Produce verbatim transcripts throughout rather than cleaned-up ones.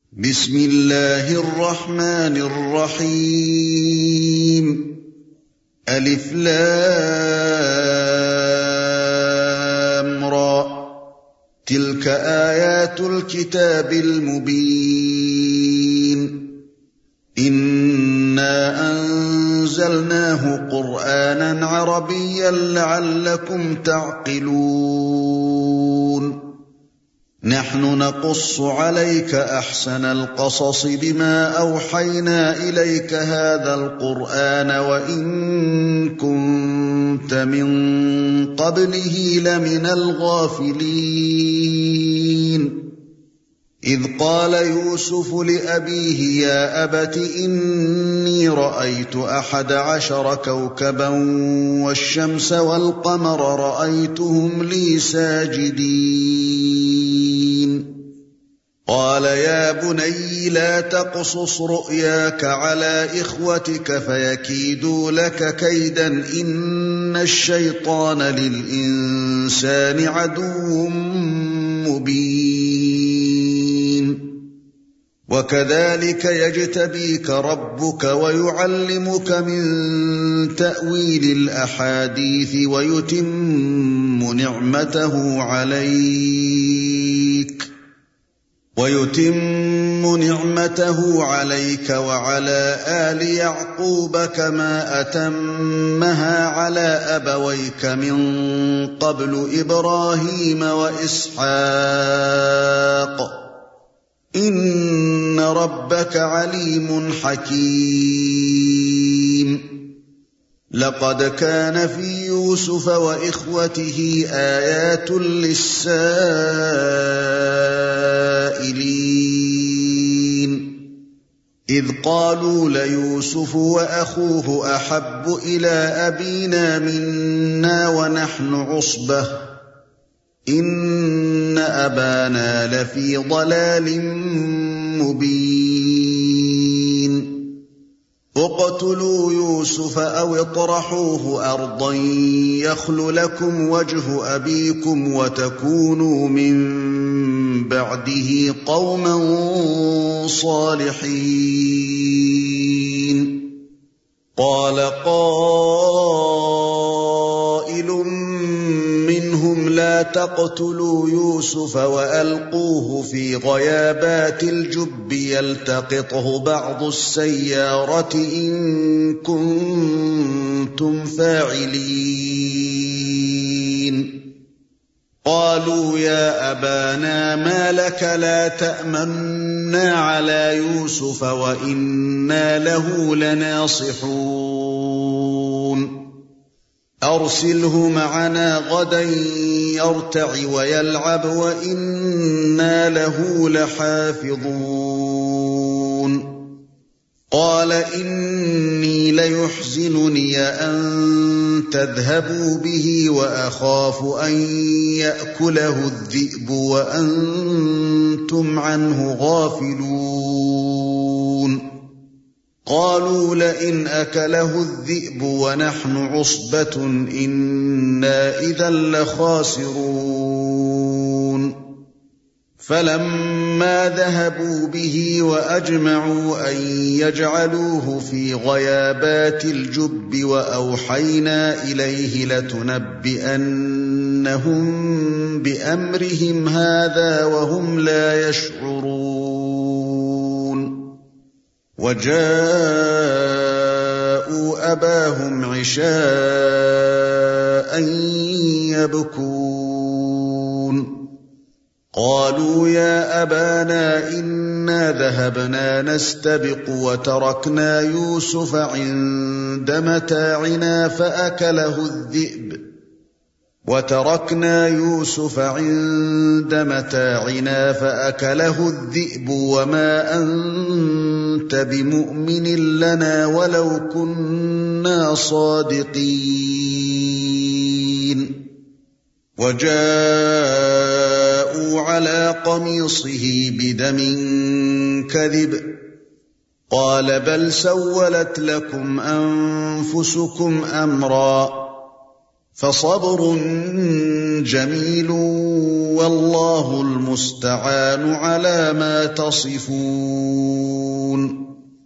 بسم الله الرحمن الرحيم ألف لام را تلك آيات الكتاب المبين إنا أنزلناه قرآنا عربيا لعلكم تعقلون نحن نقص عليك أحسن القصص بما أوحينا إليك هذا القرآن وإن كنت من قبله لمن الغافلين إذ قال يوسف لأبيه يا أبت إني رأيت أحد عشر كوكبا والشمس والقمر رأيتهم لي ساجدين قال يا بني لا تقصص رؤياك على إخوتك فيكيدوا لك كيدا إن الشيطان للإنسان عدو مبين وكذلك يجتبيك ربك ويعلمك من تأويل الأحاديث ويتم نعمته عليك ويتم نعمته عليك وعلى آل يعقوب كما أتمها على أبويك من قبل إبراهيم وإسحاق إن ربك عليم حكيم لقد كان في يوسف وإخوته آيات للسائلين إذ قالوا ليوسف وأخوه أحب إلى أبينا منا ونحن عصبة إن أبانا لفي ضلال مبين اقتلوا يوسف أو اطرحوه أرضا يخل لكم وجه أبيكم وتكونوا من بعده قوما صالحين قال قائل منهم لا تقتلوا يوسف وألقوه في غيابات الجب يلتقطه بعض السيارة إن كنتم فاعلين قالوا يا أبانا ما لك لا تأمنا على يوسف وإنا له لناصحون أرسله معنا غدا يرتع ويلعب وإنا له لحافظون قال إني ليحزنني أن تذهبوا به وأخاف أن يأكله الذئب وأنتم عنه غافلون قالوا لئن أكله الذئب ونحن عصبة إنا إذا لخاسرون فلما ذهبوا به وأجمعوا أن يجعلوه في غيابات الجب وأوحينا إليه لتنبئنهم بأمرهم هذا وهم لا يشعرون وجاءوا أباهم عشاء يبكون قالوا يا أبانا إنا ذهبنا نستبق وتركنا يوسف عند متاعنا فأكله الذئب وتركنا يوسف عند متاعنا فأكله الذئب وما أنت بمؤمن لنا ولو كنا صادقين وجاءوا على قميصه بدم كذب قال بل سولت لكم أنفسكم أمرا فصبر جميل والله المستعان على ما تصفون.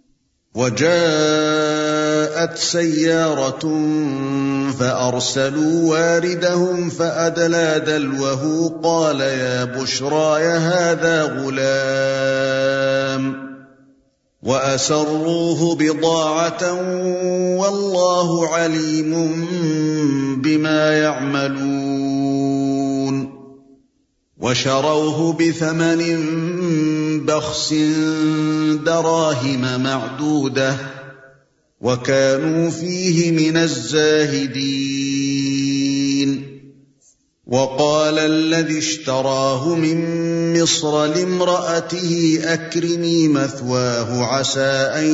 وجاءت سيارة فأرسلوا واردهم فأدلى دلوه قال يا بشراي هذا غلام وأسروه بضاعة والله عليم بما يعملون. وشروه بثمن بخس دراهم معدودة وكانوا فيه من الزاهدين. وقال الذي اشتراه من مصر لامرأته أكرمي مثواه عسى أن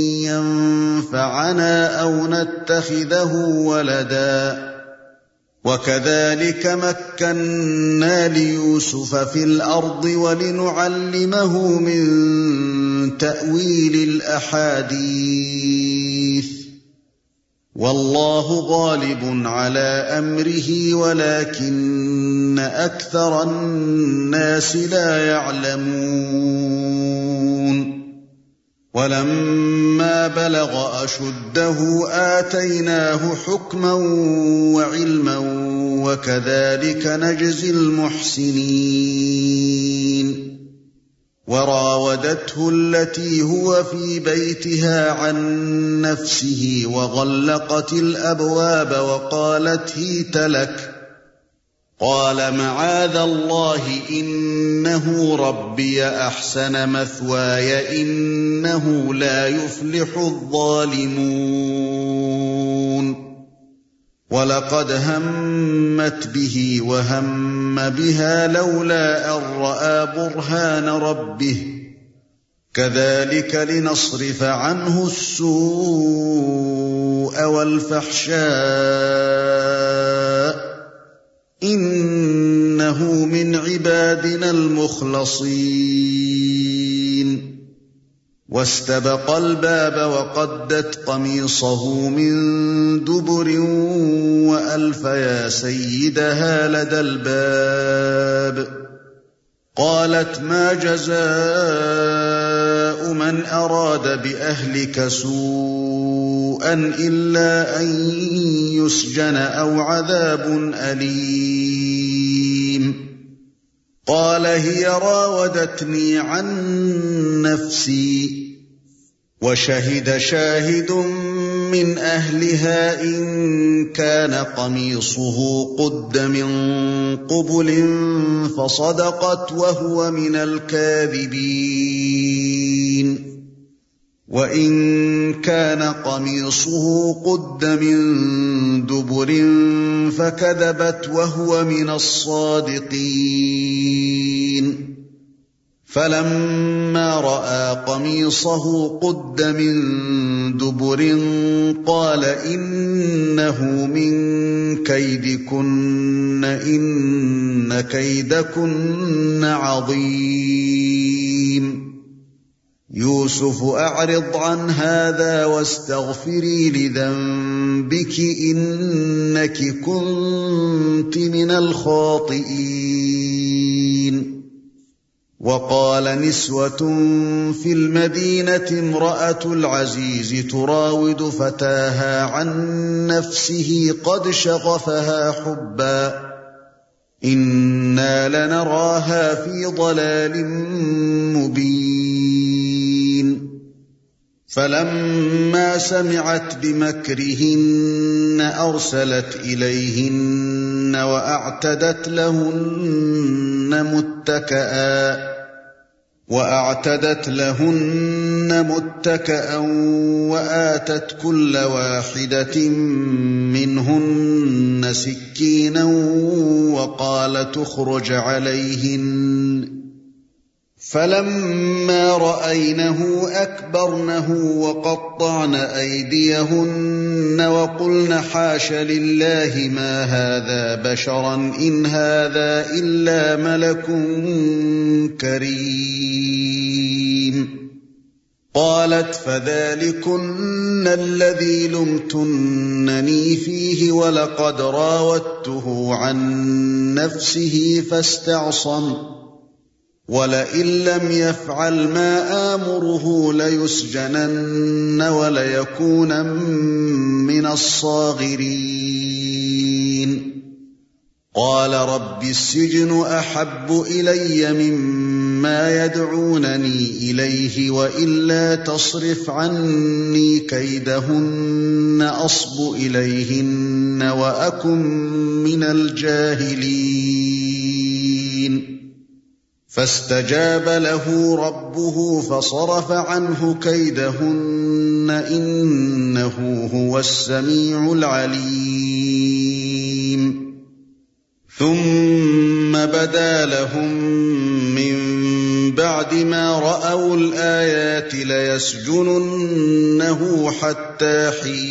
ينفعنا أو نتخذه ولدا وكذلك مكنا ليوسف في الأرض ولنعلمه من تأويل الأحاديث والله غالب على أمره ولكن أكثر الناس لا يعلمون. ولما بلغ أشده آتيناه حكما وعلما وكذلك نجزي المحسنين. وراودته التي هو في بيتها عن نفسه وغلقت الأبواب وقالت هيت لك قال معاذ الله إنه ربي أحسن مثواي إنه لا يفلح الظالمون. ولقد همت به وهم بها لولا أن رأى برهان ربه كذلك لنصرف عنه السوء والفحشاء إنه من عبادنا المخلصين. واستبق الباب وقدت قميصه من دبر وألف يا سيدها لدى الباب قالت ما جزاء من أراد بأهلك سوءا إلا أن يسجن أو عذاب أليم. قال هي راودتني عن نفسي وشهد شاهد من أهلها إن كان قميصه قد من قبل فصدقت وهو من الكاذبين وإن كان قميصه قد من دبر فكذبت وهو من الصادقين. فلما رأى قميصه قد من دبر قال إنه من كيدكن إن كيدكن عظيم. يوسف أعرض عن هذا واستغفري لذنبك إنك كنت من الخاطئين. وقال نسوة في المدينة امرأة العزيز تراود فتاها عن نفسه قد شغفها حبا إنا لنراها في ضلال مبين. فلما سمعت بمكرهن أرسلت إليهن وأعتدت لهن متكئا وأعتدت لهن متكئا وآتت كل واحدة منهن سكينا وقال تخرج عليهن فلما رأينه أكبرنه وقطعن أيديهن وقلن حاش لله ما هذا بشرا إن هذا إلا ملك كريم. قالت فذلكن الذي لمتنني فيه ولقد راودته عن نفسه فاستعصم ولئن لم يفعل ما آمره ليسجنن وليكونن من الصاغرين قال رب السجن أحب إلي مما يدعونني إليه وإلا تصرف عني كيدهن أصب إليهن وأكن من الجاهلين فاستجاب له ربه فصرف عنه كيدهن إنه هو السميع العليم ثم بدا لهم من بعد ما رأوا الآيات ليسجننه حتى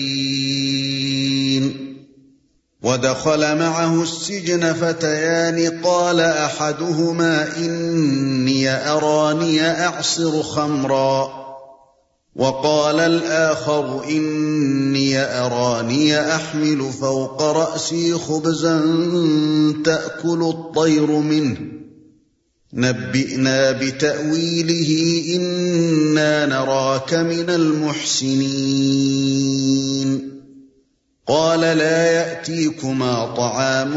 حين ودخل معه السجن فتيان قال أحدهما إني أراني أعصر خمرا وقال الآخر إني أراني أحمل فوق رأسي خبزا تأكل الطير منه نبئنا بتأويله إنا نراك من المحسنين قال لا يأتيكما طعام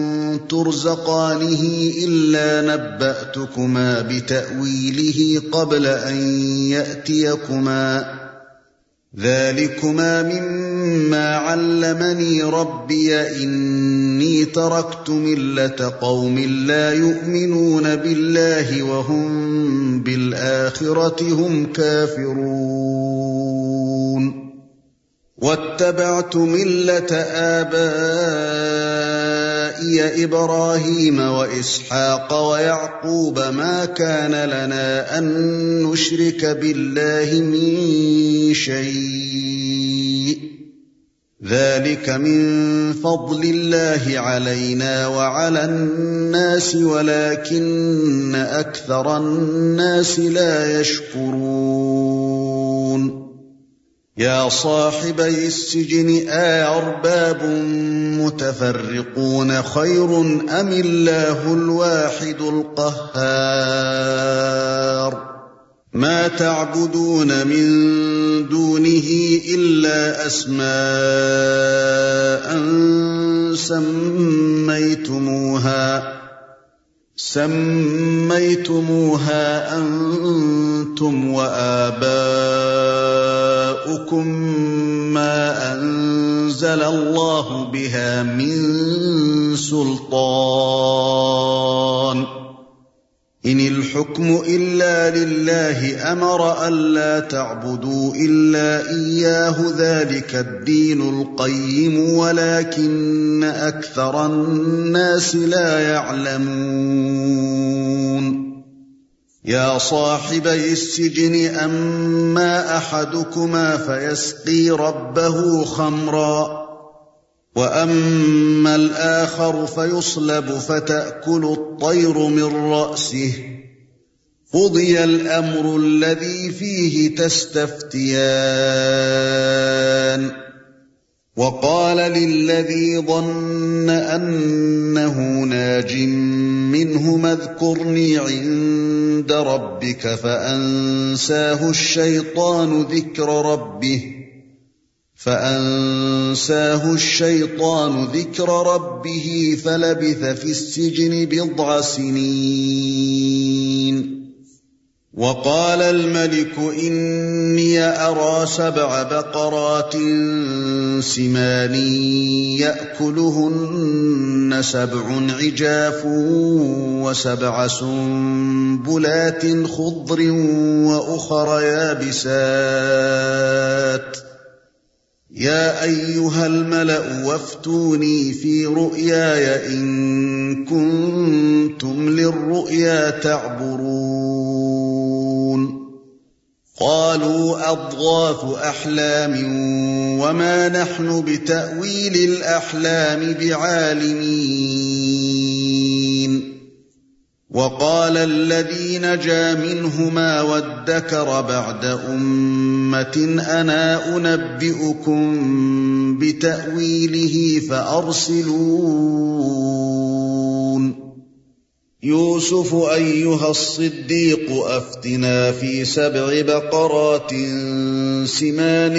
ترزقانه إلا نبأتكما بتأويله قبل أن يأتيكما ذلكما مما علمني ربي إني تركت ملة قوم لا يؤمنون بالله وهم بالآخرة هم كافرون واتبعت ملة آبائي إبراهيم وإسحاق ويعقوب ما كان لنا أن نشرك بالله من شيء ذلك من فضل الله علينا وعلى الناس ولكن أكثر الناس لا يشكرون يا صاحبي السجن أأرباب متفرقون خير أم الله الواحد القهار ما تعبدون من دونه إلا أسماء سميتموها سميتموها أنتم وآباؤكم ما أنزل الله بها من سلطان إن الحكم إلا لله أمر ألا تعبدوا إلا إياه ذلك الدين القيم ولكن أكثر الناس لا يعلمون يا صاحبي السجن أما أحدكما فيسقي ربه خمرا وأما الآخر فيصلب فتأكل الطير من رأسه قضي الأمر الذي فيه تستفتيان وقال للذي ظن أنه ناج منهما اذكرني عند ربك فأنساه الشيطان ذكر ربه فأنساه الشيطان ذكر ربه فلبث في السجن بضع سنين وقال الملك إني أرى سبع بقرات سمان يأكلهن سبع عجاف وسبع سنبلات خضر وأخر يابسات يا أيها الملأ وافتوني في رؤياي إن كنتم للرؤيا تعبرون قالوا أضغاث أحلام وما نحن بتأويل الأحلام بعالمين وقال الذي نجا منهما وادكر بعد أمة أنا أنبئكم بتأويله فأرسلون يوسف أيها الصديق أفتنا في سبع بقرات سمان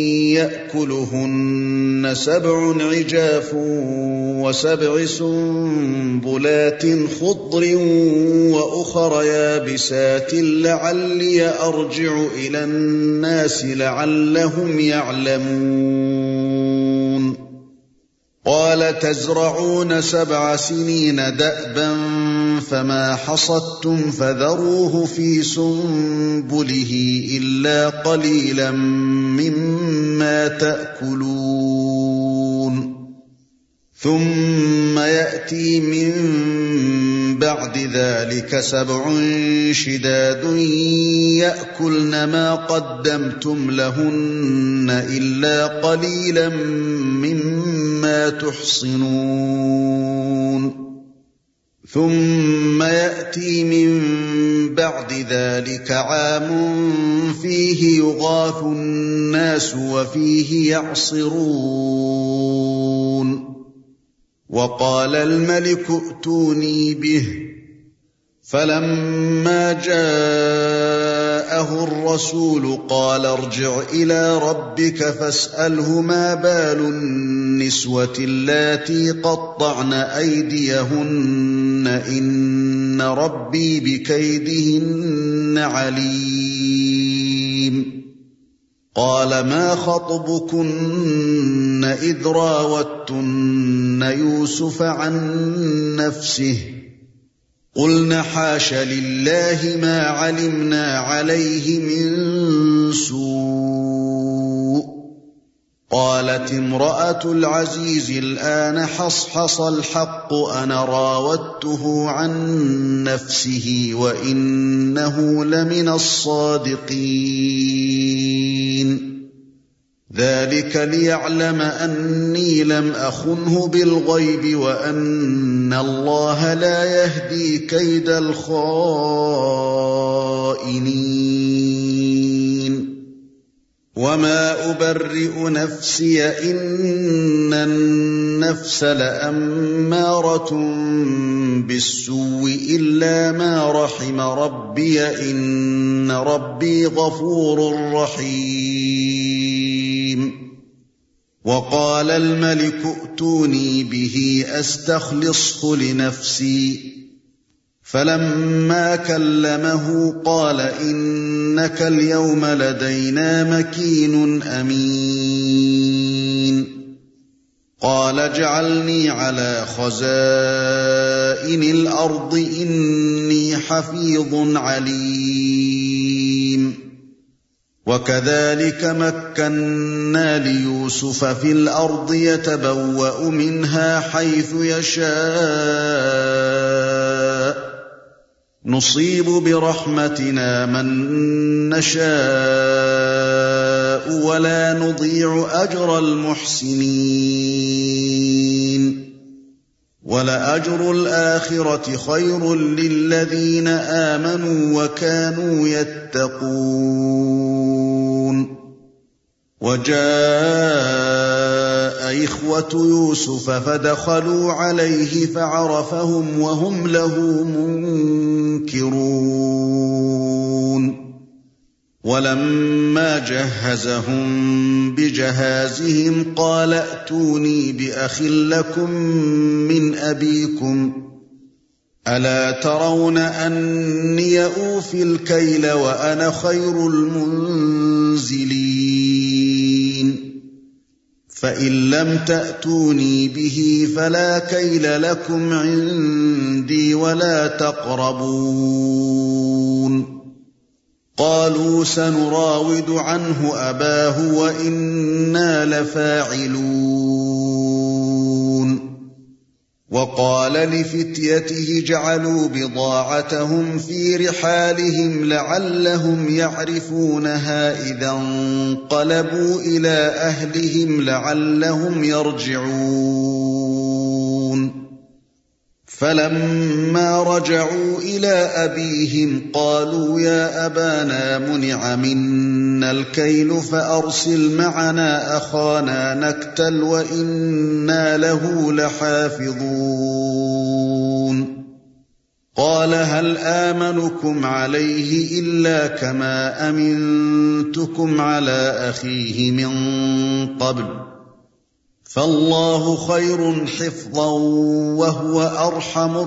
يأكلهن سبع عجاف وسبع سنبلات خضر وأخر يابسات لعلي أرجع إلى الناس لعلهم يعلمون قال تزرعون سبع سنين دأبا فما حصدتم فذروه في سنبله إلا قليلا مما تأكلون ثم يأتي من بعد ذلك سبع شداد يأكلن ما قدمتم لهن إلا قليلا مما تحصنون ثم يأتي من بعد ذلك عام فيه يغاث الناس وفيه يعصرون وقال الملك ائتوني به فلما جاءه الرسول قال ارجع إلى ربك فاسأله ما بال النسوة اللاتي قطعن أيديهن إن ربي بكيدهن عليم قال ما خطبكن إذ راوتن يوسف عن نفسه قلن حاش لله ما علمنا عليه من سوء قالت امرأة العزيز الآن حصحص الحق أنا راودته عن نفسه وإنه لمن الصادقين ذلك ليعلم أني لم أخنه بالغيب وأن الله لا يهدي كيد الخائنين وما أبرئ نفسي إن النفس لأمارة بالسوء إلا ما رحم ربي إن ربي غفور رحيم وقال الملك ائتوني به أستخلصه لنفسي فلما كلمه قال إنك اليوم لدينا مكين أمين قال اجعلني على خزائن الأرض إني حفيظ عليم وكذلك مكنا ليوسف في الأرض يتبوأ منها حيث يشاء نصيب برحمتنا من نشاء ولا نضيع أجر المحسنين ولأجر الآخرة خير للذين آمنوا وكانوا يتقون وجاء إخوة يوسف فدخلوا عليه فعرفهم وهم له منكرون ولما جهزهم بجهازهم قال ائتوني بأخ لكم من أبيكم ألا ترون أني أوفي الكيل وأنا خير المنزلين فإن لم تأتوني به فلا كيل لكم عندي ولا تقربون قالوا سنراود عنه أباه وإنا لفاعلون وقال لفتيته جعلوا بضاعتهم في رحالهم لعلهم يعرفونها إذا انقلبوا إلى أهلهم لعلهم يرجعون فَلَمَّا رَجَعُوا إِلَىٰ أَبِيهِمْ قَالُوا يَا أَبَانَا مُنِعَ مِنَّا الْكَيْلُ فَأَرْسِلْ مَعَنَا أَخَانَا نَكْتَلْ وَإِنَّا لَهُ لَحَافِظُونَ قَالَ هَلْ آمَنُكُمْ عَلَيْهِ إِلَّا كَمَا أَمِنتُكُمْ عَلَىٰ أَخِيهِ مِن قَبْلُ فَاللَّهُ خَيْرٌ حِفْظًا وَهُوَ أَرْحَمُ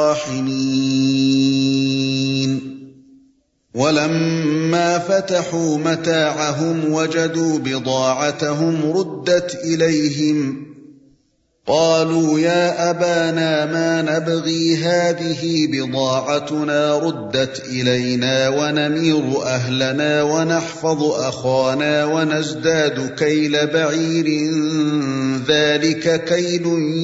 الرَّاحِمِينَ وَلَمَّا فَتَحُوا مَتَاعَهُمْ وَجَدُوا بِضَاعَتَهُمْ رُدَّتْ إِلَيْهِمْ قَالُوا يَا أَبَانَا مَا نَبْغِي هَٰذِهِ بِضَاعَتُنَا رُدَّتْ إِلَيْنَا وَنَمِيرُ أَهْلَنَا وَنَحْفَظُ أَخَانَا وَنَزْدَادُ كَيْلَ بَعِيرٍ ذَٰلِكَ كَيْلٌ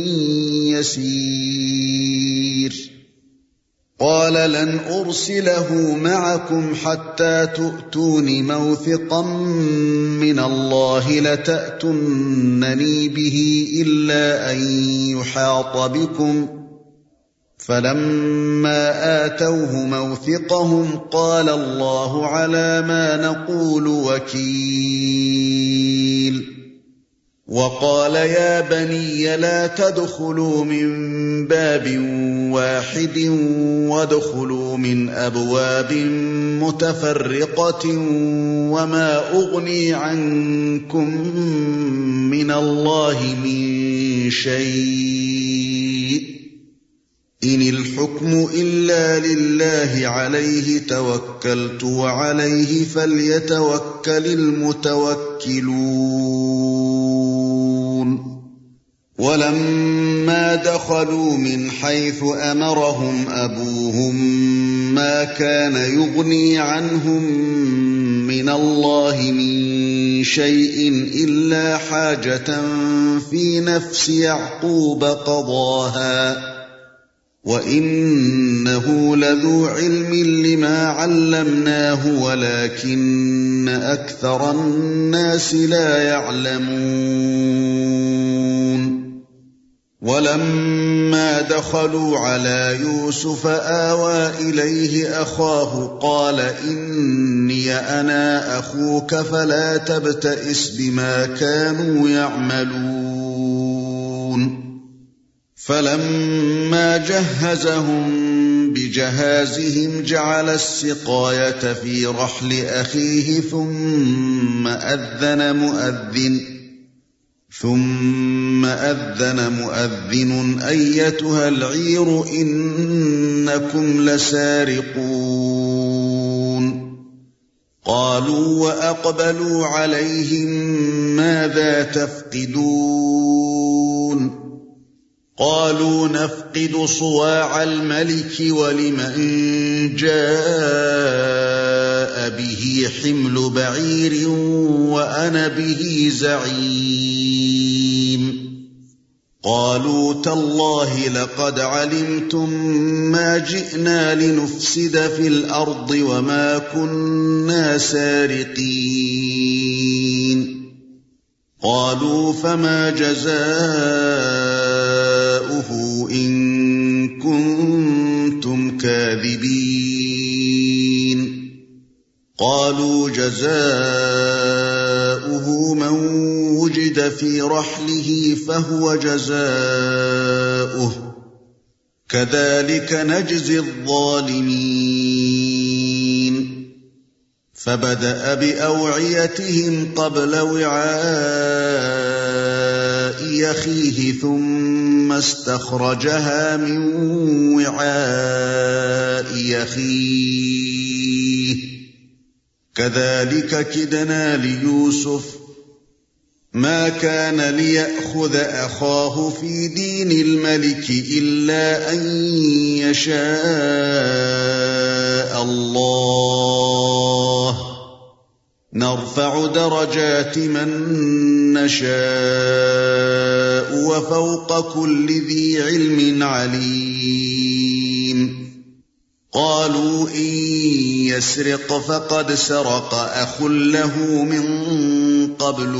يَسِيرٌ قَالَ لَنْ أُرْسِلَهُ مَعَكُمْ حَتَّىٰ تُؤْتُونِ مَوْثِقًا مِّنَ اللَّهِ لَتَأْتُنَّنِي بِهِ إِلَّا أَن يُحَاطَ بِكُمْ ۖ فَلَمَّا آتَوْهُ مَوْثِقَهُمْ قَالَ اللَّهُ عَلَىٰ مَا نَقُولُ وَكِيلٌ وَقَالَ يَا بَنِيَّ لَا تَدْخُلُوا مِن بَابٍ وَاحِدٍ وَادْخُلُوا مِنْ أَبْوَابٍ مُتَفَرِّقَةٍ وَمَا أُغْنِي عَنكُم مِّنَ اللَّهِ مِن شَيْءٍ إِنِ الْحُكْمُ إِلَّا لِلَّهِ عَلَيْهِ تَوَكَّلْتُ وَعَلَيْهِ فَلْيَتَوَكَّلِ الْمُتَوَكِّلُونَ وَلَمَّا دَخَلُوا مِنْ حَيْثُ أَمَرَهُمْ أَبُوهُم مَّا كَانَ يُغْنِي عَنْهُم مِّنَ اللَّهِ مِن شَيْءٍ إِلَّا حَاجَةً فِي نَفْسِ يَعْقُوبَ قَضَاهَا وَإِنَّهُ لَذُو عِلْمٍ لِّمَا عَلَّمْنَاهُ وَلَٰكِنَّ أَكْثَرَ النَّاسِ لَا يَعْلَمُونَ وَلَمَّا دَخَلُوا عَلَىٰ يُوسُفَ آوَىٰ إِلَيْهِ أَخَاهُ قَالَ إِنِّي أَنَا أَخُوكَ فَلَا تَبْتَئِسْ بِمَا كَانُوا يَعْمَلُونَ فَلَمَّا جَهَّزَهُم بِجَهَازِهِمْ جَعَلَ السِّقَايَةَ فِي رَحْلِ أَخِيهِ ثُمَّ أَذَّنَ مُؤَذِّنٌ ثُمَّ أَذَّنَ مُؤَذِّنٌ أَيَّتُهَا الْعِيرُ إِنَّكُمْ لَسَارِقُونَ قَالُوا وَأَقْبَلُوا عَلَيْهِم مَّاذَا تَفْقِدُونَ قَالُوا نَفْقِدُ صُوَاعَ الْمَلِكِ وَلِمَن جَاءَ بِهِ حِمْلُ بَعِيرٍ وَأَنَا بِهِ زَعِيمٌ قَالُوا تَاللَّهِ لَقَدْ عَلِمْتُم مَّا جِئْنَا لِنُفْسِدَ فِي الْأَرْضِ وَمَا كُنَّا سَارِقِينَ قَالُوا فَمَا جَزَاؤُهُ إِن كُنتُمْ كَاذِبِينَ قَالُوا جَزَاؤُهُ مَن وُجِدَ فِي رَحْلِهِ فَهُوَ جَزَاؤُهُ كَذَلِكَ نَجْزِي الظَّالِمِينَ فَبَدَأَ بِأَوْعِيَتِهِمْ قَبْلَ وِعَاءِ أَخِيهِ ثُمَّ اسْتَخْرَجَهَا مِن وِعَاءِ أَخِيهِ كَذَلِكَ كِدْنَا لِيُوسُفَ مَا كَانَ لِيَأْخُذَ أَخَاهُ فِي دِينِ الْمَلِكِ إِلَّا أَن يَشَاءَ اللَّهُ نَرْفَعُ دَرَجَاتٍ مَّن نَّشَاءُ وَفَوْقَ كُلِّ ذِي عِلْمٍ عَلِيمٌ قَالُوا إِن يَسْرِقْ فَقَدْ سَرَقَ أَخٌ لَّهُ مِن قَبْلُ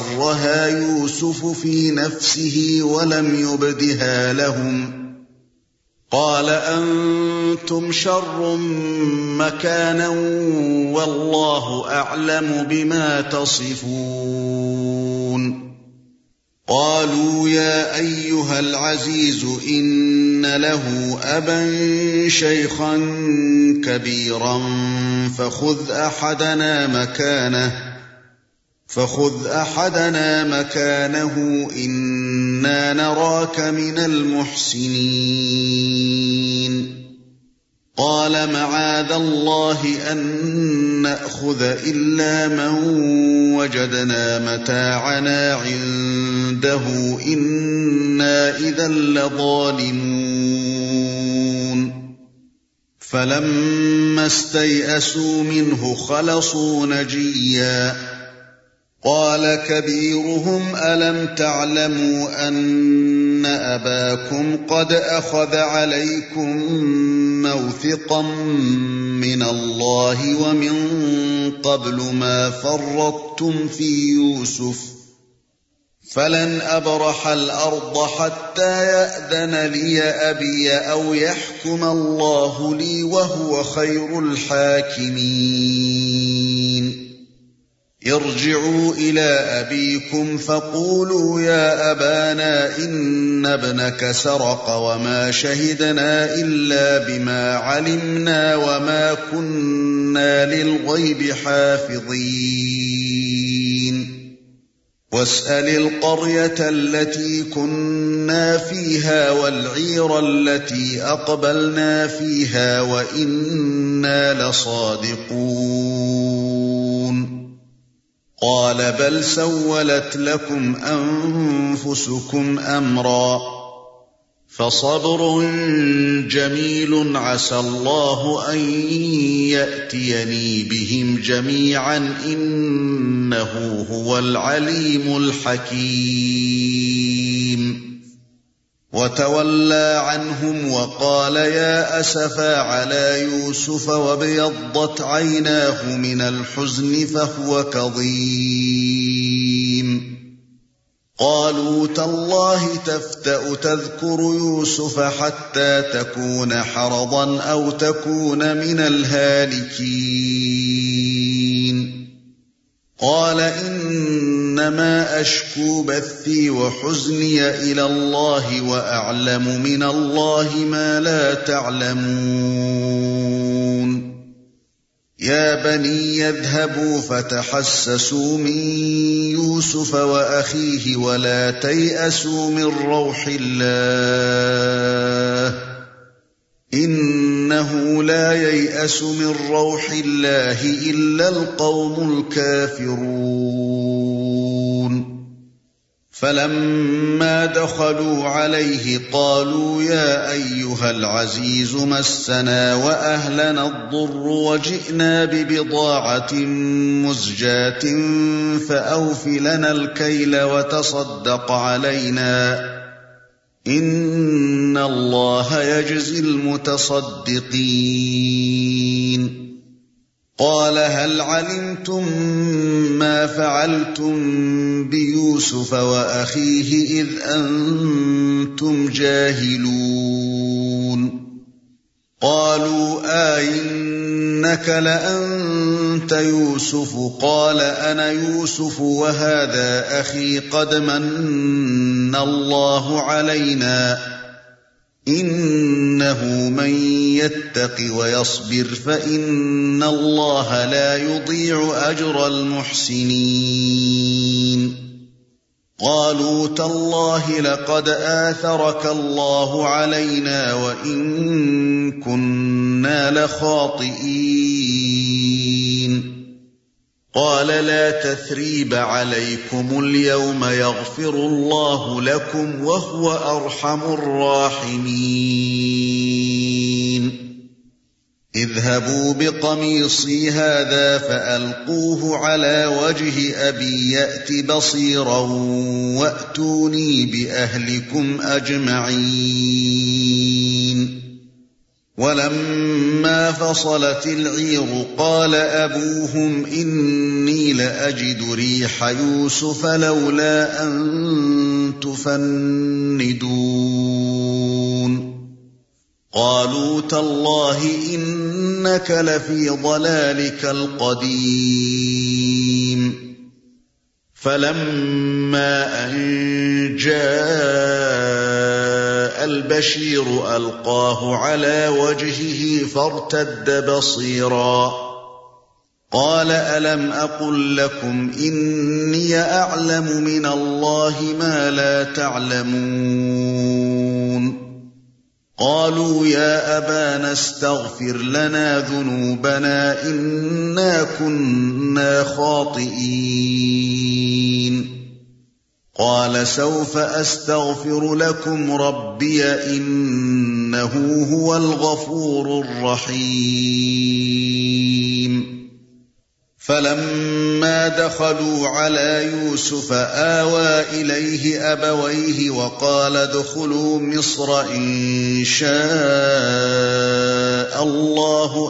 فَأَسَرَّهَا يُوسُفُ فِي نَفْسِهِ وَلَمْ يُبْدِهَا لَهُمْ قال أنتم شر مكانا والله أعلم بما تصفون قالوا يا أيها العزيز إن له أبا شيخا كبيرا فخذ أحدنا مكانه فخذ أحدنا مكانه إنا نراك من المحسنين قال معاذ الله أن نأخذ إلا من وجدنا متاعنا عنده إنا إذا لظالمون فلما استيئسوا منه خلصوا نجيا قال كبيرهم ألم تعلموا أن أباكم قد أخذ عليكم موثقا من الله ومن قبل ما فرطتم في يوسف فلن أبرح الأرض حتى يأذن لي أبي أو يحكم الله لي وهو خير الحاكمين ارجعوا إلى أبيكم فقولوا يا أبانا إن ابنك سرق وما شهدنا إلا بما علمنا وما كنا للغيب حافظين واسأل القرية التي كنا فيها والعير التي أقبلنا فيها وإنا لصادقون قال بل سولت لكم أنفسكم أمرا فصبر جميل عسى الله أن يأتيني بهم جميعا إنه هو العليم الحكيم وتولى عنهم وقال يا أسفا على يوسف وابيضت عيناه من الحزن فهو كظيم قالوا تالله تفتأ تذكر يوسف حتى تكون حرضا أو تكون من الهالكين قال إنما أشكو بثي وحزني إلى الله وأعلم من الله ما لا تعلمون يا بني يذهبوا فتحسسوا من يوسف وأخيه ولا تيأسوا من روح الله إنه لا ييأس من روح الله إلا القوم الكافرون فلما دخلوا عليه قالوا يا أيها العزيز مسنا وأهلنا الضر وجئنا ببضاعة مزجاة فأوف لنا الكيل وتصدق علينا إن الله يجزي المتصدقين قال هل علمتم ما فعلتم بيوسف وأخيه إذ أنتم جاهلون قالوا آئنك لأنت يوسف قال أنا يوسف وهذا أخي قد من الله علينا إنه من يتق ويصبر فإن الله لا يضيع أجر المحسنين قالوا تالله لقد آثرك الله علينا وإن كنا لخاطئين قال لا تثريب عليكم اليوم يغفر الله لكم وهو أرحم الراحمين اذهبوا بقميصي هذا فألقوه على وجه أبي يأت بصيرا وأتوني بأهلكم أجمعين ولما فصلت العير قال أبوهم إني لأجد ريح يوسف لولا أن تفندون قالوا تالله إنك لفي ضلالك القديم فلما أن جاء البشير ألقاه على وجهه فارتد بصيرا قال ألم أقل لكم إني أعلم من الله ما لا تعلمون قالوا يا أبانا استغفر لنا ذنوبنا إنا كنا خاطئين قال سوف أستغفر لكم ربي إنه هو الغفور الرحيم فلما دخلوا على يوسف آوى إليه أبويه وقال ادخلوا مصر إن شاء الله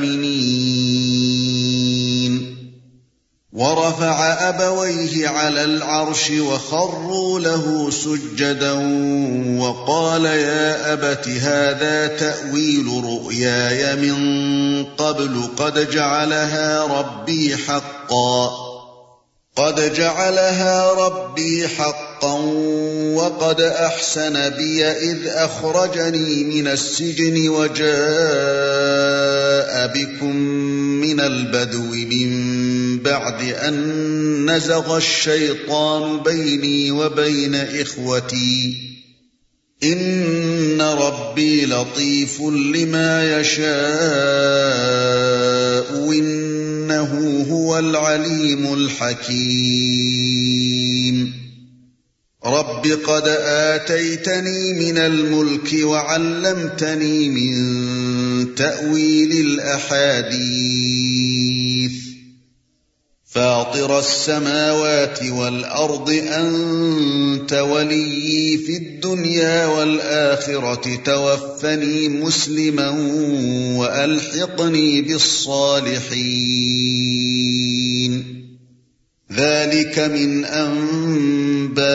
آمنين ورفع أبويه على العرش وخروا له سجدا وقال يا أبت هذا تأويل رؤياي من قبل قد جعلها ربي حقا قد جعلها ربي حقا وقد أحسن بي إذ أخرجني من السجن وجاء بكم من البدو من بعد أن نزغ الشيطان بيني وبين إخوتي إن ربي لطيف لما يشاء إنه هو العليم الحكيم رب قد آتيتني من الملك وعلمتني من تأويل الأحاديث فاطر السماوات والأرض أنت وليي في الدنيا والآخرة توفني مسلما وألحقني بالصالحين ذلك من أنباء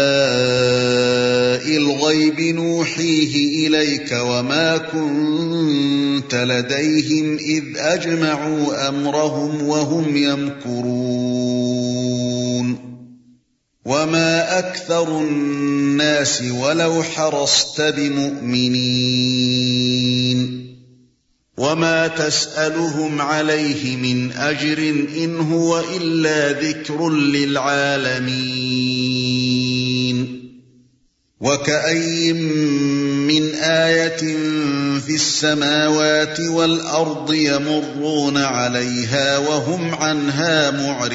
الغيب نوحيه إليك وما كنت لديهم إذ أجمعوا أمرهم وهم يمكرون وما أكثر الناس ولو حرصت بمؤمنين وما تسألهم عليه من أجر إن هو إلا ذكر للعالمين وكأي من آية في السماوات والأرض يمرون عليها وهم عنها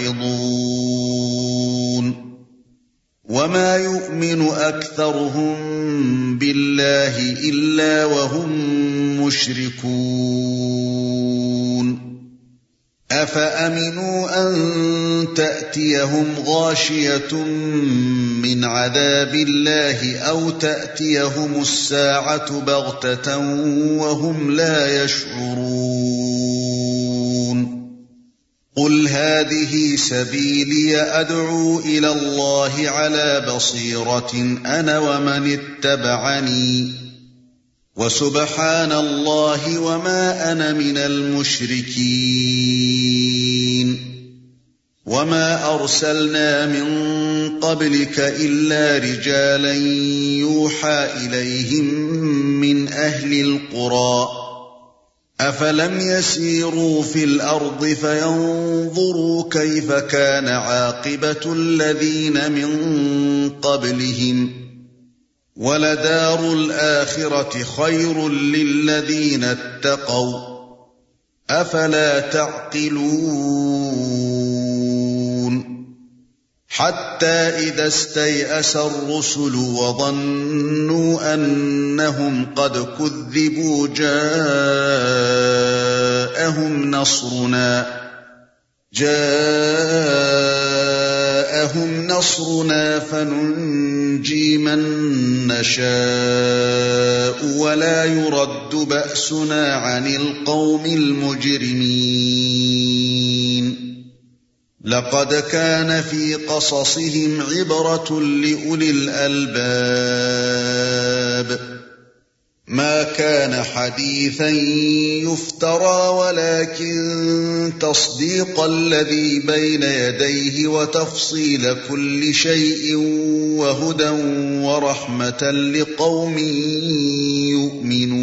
معرضون وما يؤمن أكثرهم بالله إلا وهم مشركون أفأمنوا أن تأتيهم غاشية من عذاب الله أو تأتيهم الساعة بغتة وهم لا يشعرون قل هذه سبيلي أدعو إلى الله على بصيرة أنا ومن اتبعني وسبحان الله وما أنا من المشركين وما أرسلنا من قبلك إلا رجالا يوحى إليهم من أهل القرى أفلم يسيروا في الأرض فينظروا كيف كان عاقبة الذين من قبلهم ولدار الآخرة خير للذين اتقوا أفلا تعقلون حتى إذا استيأس الرسل وظنوا أنهم قد كذبوا جاءهم نصرنا جاءهم نصرنا فننجي من نشاء ولا يرد بأسنا عن القوم المجرمين لقد كان في قصصهم عبرة لأولي الألباب ما كان حديثا يفترى ولكن تصديق الذي بين يديه وتفصيل كل شيء وهدى ورحمة لقوم يؤمنون.